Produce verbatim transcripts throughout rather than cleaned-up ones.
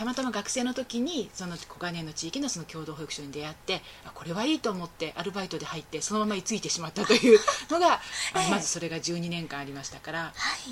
たまたま学生の時にその小金井の地域のその共同保育所に出会って、あこれはいいと思ってアルバイトで入ってそのまま居ついてしまったというのがあまずそれがじゅうにねんかんありましたから、はい、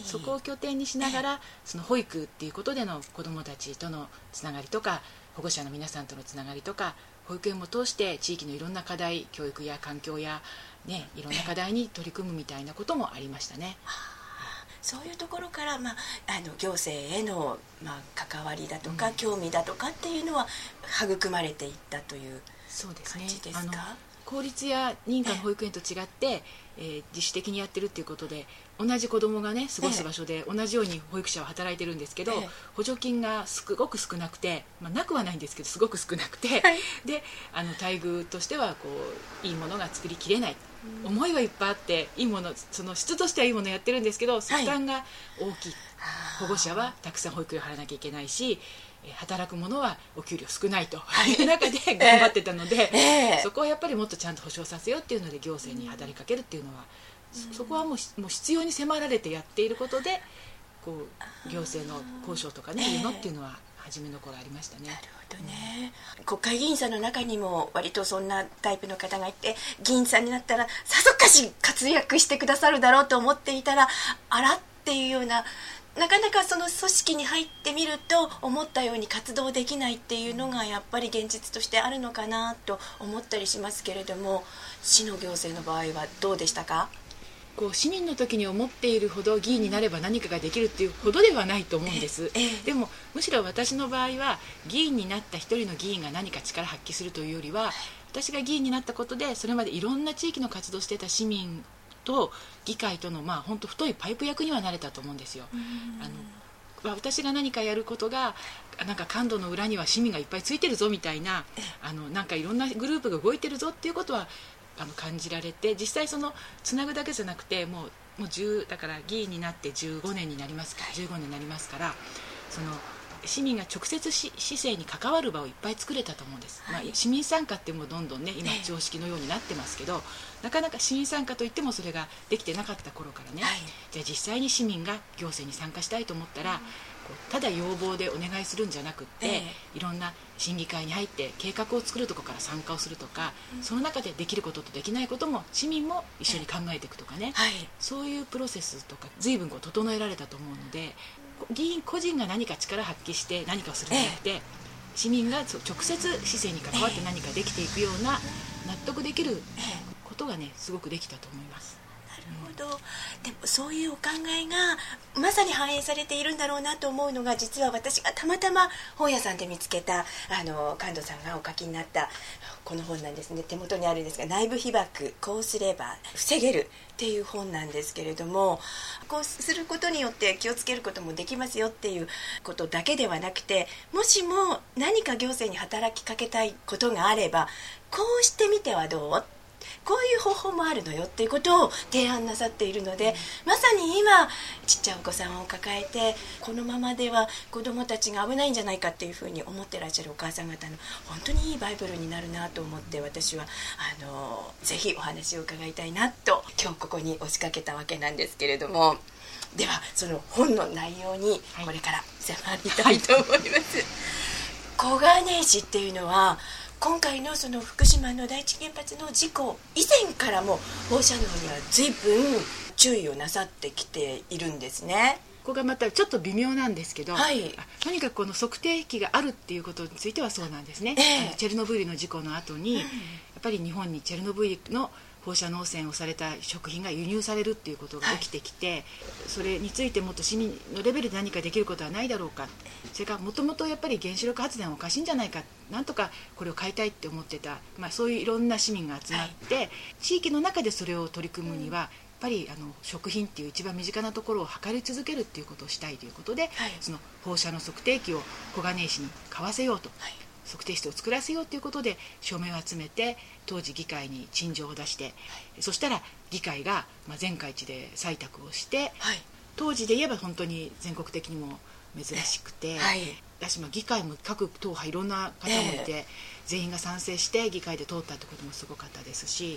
そこを拠点にしながらその保育っていうことでの子どもたちとのつながりとか保護者の皆さんとのつながりとか保育園も通して地域のいろんな課題、教育や環境や、ね、いろんな課題に取り組むみたいなこともありましたね。 そういうところから、まあ、あの行政への、まあ、関わりだとか、うん、興味だとかっていうのは育まれていったという感じですか？そうですね。あの公立や認可の保育園と違って、えー、自主的にやってるっていうことで同じ子どもがね過ごす場所で同じように保育者は働いてるんですけど、ええ、補助金がすごく少なくて、まあ、なくはないんですけどすごく少なくて、はい、であの待遇としてはこういいものが作りきれない、うん、思いはいっぱいあっていいものその質としてはいいものやってるんですけど負担が大きい、はい、保護者はたくさん保育料払わなきゃいけないし働く者はお給料少ないという中で頑張ってたので、えー、そこはやっぱりもっとちゃんと保障させようっていうので行政に働きかけるっていうのは、うん、そこはもう、もう必要に迫られてやっていることでこう行政の交渉とかね、えー、いうのっていうのは初めの頃ありましたね。 なるほどね、うん、国会議員さんの中にも割とそんなタイプの方がいて議員さんになったらさぞかし活躍してくださるだろうと思っていたらあらっていうようななかなかその組織に入ってみると思ったように活動できないっていうのがやっぱり現実としてあるのかなと思ったりしますけれども、市の行政の場合はどうでしたか？ こう市民の時に思っているほど議員になれば何かができるっていうほどではないと思うんです、ええ、でもむしろ私の場合は議員になった一人の議員が何か力発揮するというよりは私が議員になったことでそれまでいろんな地域の活動してた市民と議会とのまあ本当太いパイプ役にはなれたと思うんですよ。あの私が何かやることがなんか感度の裏には市民がいっぱいついてるぞみたいなあのなんかいろんなグループが動いてるぞっていうことはあの感じられて実際そのつなぐだけじゃなくてもう、もうじゅうだから議員になってじゅうごねんになりますからじゅうごねんになりますからその市民が直接市政に関わる場をいっぱい作れたと思うんです、はいまあ、市民参加ってもうどんどんね今常識のようになってますけど、なかなか市民参加といってもそれができてなかった頃からね、はい、じゃあ実際に市民が行政に参加したいと思ったら、うん、こうただ要望でお願いするんじゃなくって、えー、いろんな審議会に入って計画を作るところから参加をするとか、うん、その中でできることとできないことも市民も一緒に考えていくとかね、はい、そういうプロセスとか随分こう整えられたと思うので議員個人が何か力発揮して何かをするんじゃなくて、ええ、市民が直接市政に関わって何かできていくような納得できることがねすごくできたと思います。 なるほど。でもそういうお考えがまさに反映されているんだろうなと思うのが実は私がたまたま本屋さんで見つけたあの神藤さんがお書きになったこの本なんですね。手元にあるんですが内部被曝こうすれば防げるっていう本なんですけれども、こうすることによって気をつけることもできますよっていうことだけではなくて、もしも何か行政に働きかけたいことがあればこうしてみてはどう、こういう方法もあるのよっていうことを提案なさっているので、まさに今ちっちゃいお子さんを抱えてこのままでは子どもたちが危ないんじゃないかっていうふうに思ってらっしゃるお母さん方の本当にいいバイブルになるなと思って私はあのぜひお話を伺いたいなと今日ここに押しかけたわけなんですけれども、ではその本の内容にこれから迫りたいと思います、はい、小金井市っていうのは今回のその福島の第一原発の事故以前からも放射能には随分注意をなさってきているんですね。 ここがまたちょっと微妙なんですけど、 はい、 とにかくこの測定器があるっていうことについてはそうなんですね、えー、あのチェルノブイリの事故の後に、うん、やっぱり日本にチェルノブイリの放射能汚染をされた食品が輸入されるっていうことが起きてきて、はい、それについてもっと市民のレベルで何かできることはないだろうか、それからもともとやっぱり原子力発電はおかしいんじゃないか、なんとかこれを変えたいって思ってた、まあ、そういういろんな市民が集まって、はい、地域の中でそれを取り組むには、うん、やっぱりあの食品っていう一番身近なところを測り続けるっていうことをしたいということで、はい、その放射能測定器を小金井市に買わせようと、はい、測定室を作らせようということで署名を集めて当時議会に陳情を出して、はい、そしたら議会がまあ全会一で採択をして、はい、当時で言えば本当に全国的にも珍しくて、はい、私も議会も各党派いろんな方もいて、えー、全員が賛成して議会で通ったってこともすごかったですし、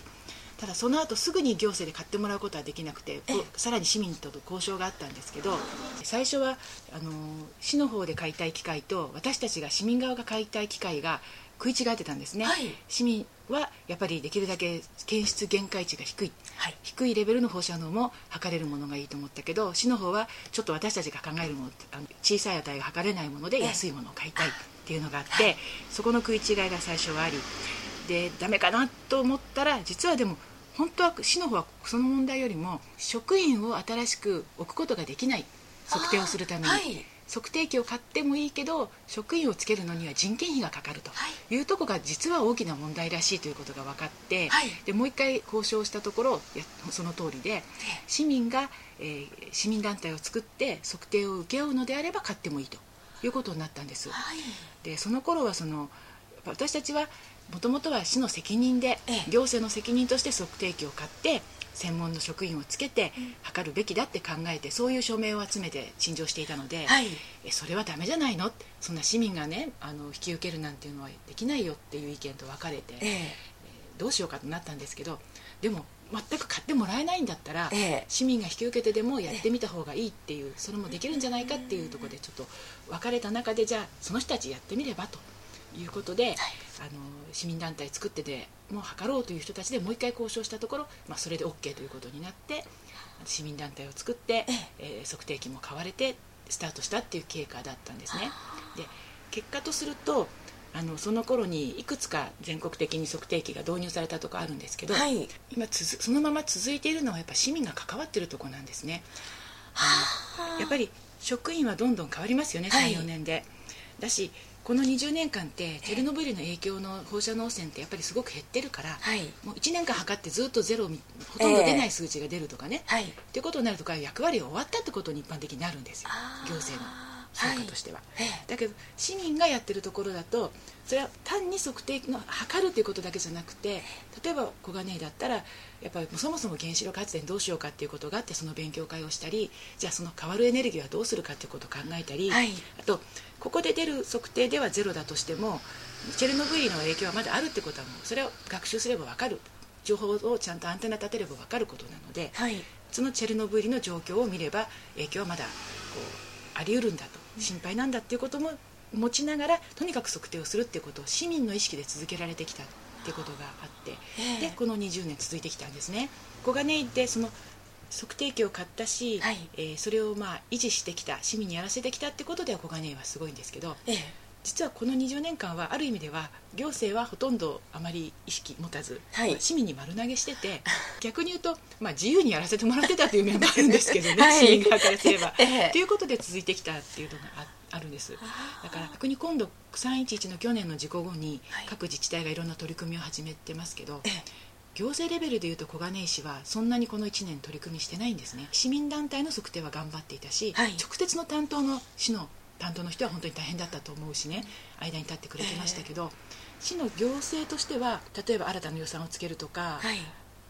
ただその後すぐに行政で買ってもらうことはできなくて、さらに市民と交渉があったんですけど、最初はあの市の方で買いたい機械と私たちが市民側が買いたい機械が食い違えてたんですね、はい、市民はやっぱりできるだけ検出限界値が低い、はい、低いレベルの放射能も測れるものがいいと思ったけど、市の方はちょっと私たちが考えるもの、あの小さい値が測れないもので安いものを買いたいっていうのがあって、はい、そこの食い違いが最初はあり、でダメかなと思ったら、実はでも本当は市の方はその問題よりも職員を新しく置くことができない、測定をするために、はい、測定器を買ってもいいけど職員をつけるのには人件費がかかるというところが実は大きな問題らしいということが分かって、はい、でもう一回交渉したところその通りで、市民が、えー、市民団体を作って測定を請け負うのであれば買ってもいいということになったんです、はい、でその頃はその私たちはもともとは市の責任で、行政の責任として測定器を買って専門の職員をつけて測るべきだって考えて、そういう署名を集めて陳情していたので、はい、えそれはダメじゃないの、そんな市民がねあの引き受けるなんていうのはできないよっていう意見と分かれて、ええ、どうしようかとなったんですけど、でも全く買ってもらえないんだったら、ええ、市民が引き受けてでもやってみた方がいいっていう、それもできるんじゃないかっていうところでちょっと分かれた中で、じゃあその人たちやってみればということで、はい、あの市民団体作ってでもう測ろうという人たちでもう一回交渉したところ、まあ、それで OK ということになって市民団体を作って、えー、測定器も買われてスタートしたっていう経過だったんですね。で結果とするとあのその頃にいくつか全国的に測定器が導入されたところあるんですけど、はい、今つづそのまま続いているのはやっぱ市民が関わっているところなんですね。あのやっぱり職員はどんどん変わりますよね、さん、よねんで。だしこのにじゅうねんかんってチェルノブイリの影響の放射能汚染ってやっぱりすごく減ってるから、はい、もういちねんかん測ってずっとゼロ、ほとんど出ない数値が出るとかね、えーはい、っていうことになるとか役割が終わったってことに一般的になるんですよ、行政の評価としては、はい、だけど市民がやってるところだとそれは単に測定の測るということだけじゃなくて、例えば小金井だったらやっぱりそもそも原子力発電どうしようかっていうことがあって、その勉強会をしたり、じゃあその変わるエネルギーはどうするかっていうことを考えたり、はい、あとここで出る測定ではゼロだとしてもチェルノブイリの影響はまだあるってことはもうそれを学習すれば分かる、情報をちゃんとアンテナ立てれば分かることなので、はい、そのチェルノブイリの状況を見れば影響はまだこうあり得るんだと、心配なんだっていうことも持ちながらとにかく測定をするっていうことを市民の意識で続けられてきたっていうことがあって、でこのにじゅうねん続いてきたんですね。小金井でその測定器を買ったし、はい、えー、それをまあ維持してきた、市民にやらせてきたってことでは小金井はすごいんですけど、ええ、実はこのにじゅうねんかんはある意味では行政はほとんどあまり意識持たず、はい、市民に丸投げしてて逆に言うと、まあ、自由にやらせてもらってたという面もあるんですけどね、はい、市民側からすれば、ええ、ということで続いてきたっていうのがああるんです。だから逆に今度さんいちいちの去年の事故後に各自治体がいろんな取り組みを始めてますけど、ええ、行政レベルでいうと小金井市はそんなにこのいちねん取り組みしてないんですね。市民団体の測定は頑張っていたし、はい、直接の担当の市の担当の人は本当に大変だったと思うしね、間に立ってくれてましたけど、えー、市の行政としては例えば新たな予算をつけるとか、はい、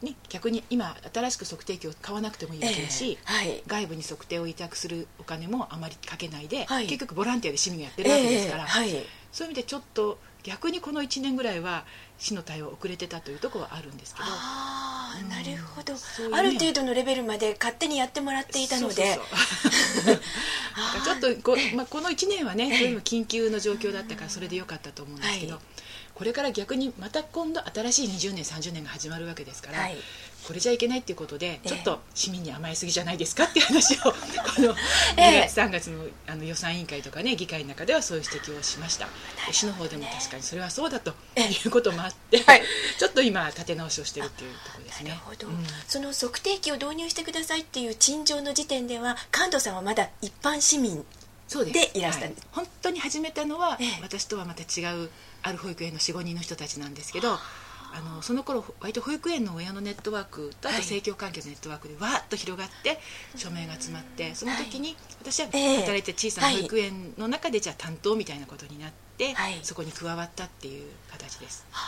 ね、逆に今新しく測定器を買わなくてもいいわけだし、えーはい、外部に測定を委託するお金もあまりかけないで、はい、結局ボランティアで市民がやってるわけですから、えーはい、そういう意味でちょっと逆にこのいちねんぐらいは市の対応遅れてたというところはあるんですけど、 ああ、なるほど、ういう、ね、ある程度のレベルまで勝手にやってもらっていたので、 ちょっとこ、まあ、このいちねんはね、そういうの緊急の状況だったからそれでよかったと思うんですけど、はい、これから逆にまた今度新しいにじゅうねんさんじゅうねんが始まるわけですから、はい、これじゃいけないっていうことでちょっと市民に甘えすぎじゃないですかっていう話をこのにがつさんがつ の, あの予算委員会とかね、議会の中ではそういう指摘をしました。市の方でも確かにそれはそうだということもあって、はい、ちょっと今立て直しをしてるっていうところですね。 なるほど、うん、その測定器を導入してくださいっていう陳情の時点では神藤さんはまだ一般市民でいらしたんです。 はい、本当に始めたのは、ええ、私とはまた違うある保育園の よん,ご 人の人たちなんですけど、あのその頃割と保育園の親のネットワークとあと生協関係のネットワークでわーっと広がって署名が集まって、その時に私は働いて小さな保育園の中でじゃあ担当みたいなことになって、はい、そこに加わったっていう形です。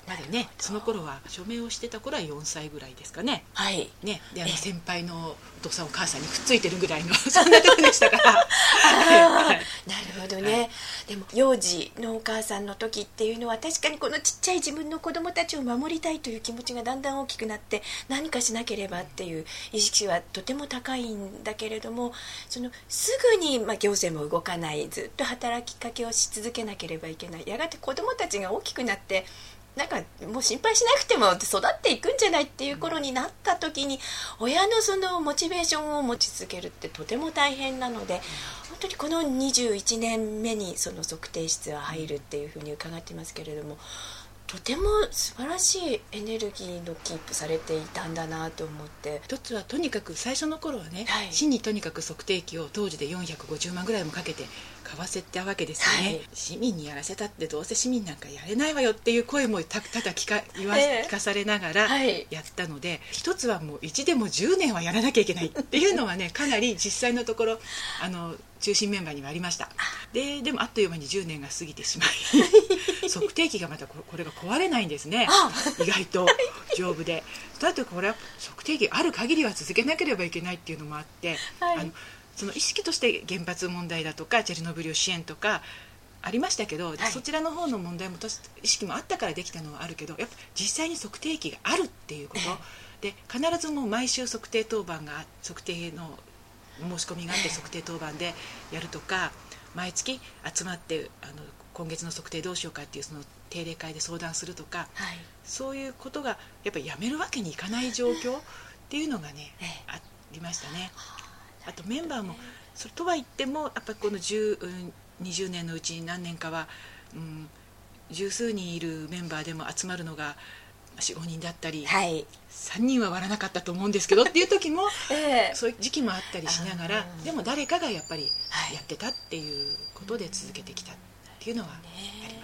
まだねその頃は署名をしてた頃はよんさいぐらいですかね。 はいね、であの先輩のお父さんお母さんにくっついてるぐらいのそんなとこでしたからなるほどね、はい、でも幼児のお母さんの時っていうのは確かにこのちっちゃい自分の子供たちを守りたいという気持ちがだんだん大きくなって何かしなければっていう意識はとても高いんだけれども、そのすぐに、まあ、行政も動かない、ずっと働きかけをし続けなければいけない、やがて子供たちが大きくなってなんかもう心配しなくても育っていくんじゃないっていう頃になった時に、親のそのモチベーションを持ち続けるってとても大変なので、本当にこのにじゅういちねんめにその測定室は入るっていうふうに伺ってますけれども、とても素晴らしいエネルギーのキープされていたんだなと思って。 一つはとにかく最初の頃はね、はい、市にとにかく測定器を当時でよんひゃくごじゅうまんぐらいもかけて買わせたわけですよね、はい、市民にやらせたってどうせ市民なんかやれないわよっていう声もたただ聞か言わ、えー、聞かされながらやったので、はい、一つはもういちでもじゅうねんはやらなきゃいけないっていうのはねかなり実際のところあの中心メンバーにはありました。で, でもあっという間にじゅうねんが過ぎてしまい測定器がまたこれが壊れないんですね意外と丈夫で。だってこれは測定器ある限りは続けなければいけないっていうのもあって、はい、あのその意識として原発問題だとかチェルノブイリ支援とかありましたけど、はい、そちらの方の問題も意識もあったからできたのはあるけど、やっぱ実際に測定器があるっていうことで、必ずもう毎週測定当番が測定の申し込みがあって測定当番でやるとか、毎月集まってあの今月の測定どうしようかっていうその定例会で相談するとか、はい、そういうことがやっぱりやめるわけにいかない状況っていうのがね、ええ、ありましたね。あとメンバーもそれとは言ってもやっぱりこのじゅう、にじゅうねんのうちに何年かは、うん、十数人いるメンバーでも集まるのがよん、ごにんだったり、はい、さんにんは割らなかったと思うんですけどっていう時も、えー、そういう時期もあったりしながら、でも誰かがやっぱりやってたっていうことで続けてきたっていうのはあり